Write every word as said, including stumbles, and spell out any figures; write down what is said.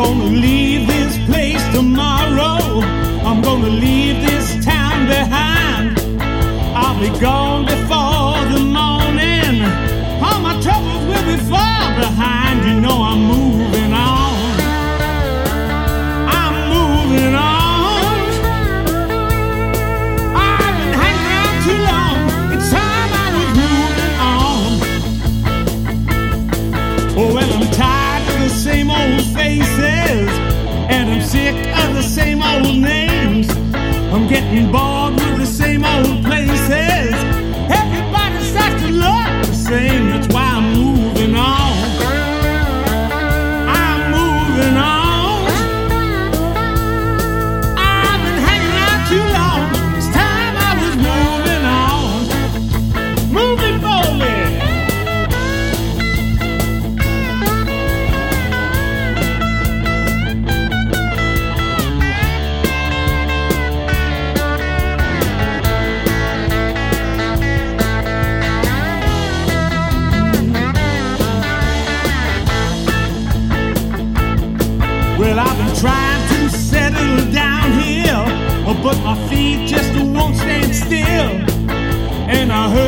gonna leave this place tomorrow. I'm gonna leave this town behind. I'll be gone before the morning. All my troubles will be far behind. You know I'm moving on. I'm moving on. I've been hanging around too long. It's time I was moving on. Oh, well, I'm tired of the same old faces, and I'm sick of the same old names. I'm getting bored with the same old places. Everybody starts to look the same. That's why I'm moving on. I'm moving on. I've been hanging out too long. It's time I was moving on. Moving forward. Well, I've been trying to settle down here, but my feet just won't stand still. And I heard